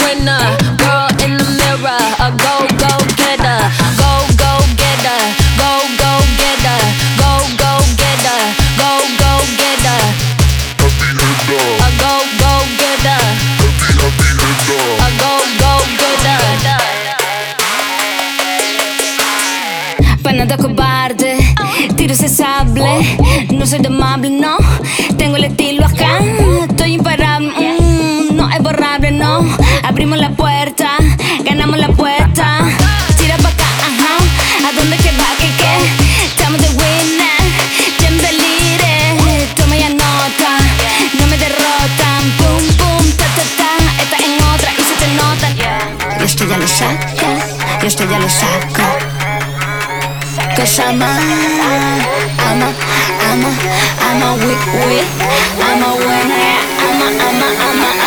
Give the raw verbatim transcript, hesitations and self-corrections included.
winner. Girl in the mirror, a go, go getter. Go, go getter. Go, go getter. Go, go getter. Go, go getter. A go, go getter. A go, go getter. Panada cobarde, tiro ese sable. No soy domable, no. Tengo el estilo acá. Estoy imparable, mm, no es borrable, no. Abrimos la puerta, ganamos la apuesta. Tira pa' acá, ajá. ¿A dónde que va, que qué? Estamos de winner, ya me delire. Toma ya nota, no me derrotan. Boom, boom, ta, ta, ta. Esta en otra y se te notan. Y esto ya lo saco, y esto ya lo saco. Cause I'm a, I'm a, I'm a, I'm a weak, weak. I'm a winner. I'm a, I'm a, I'm a.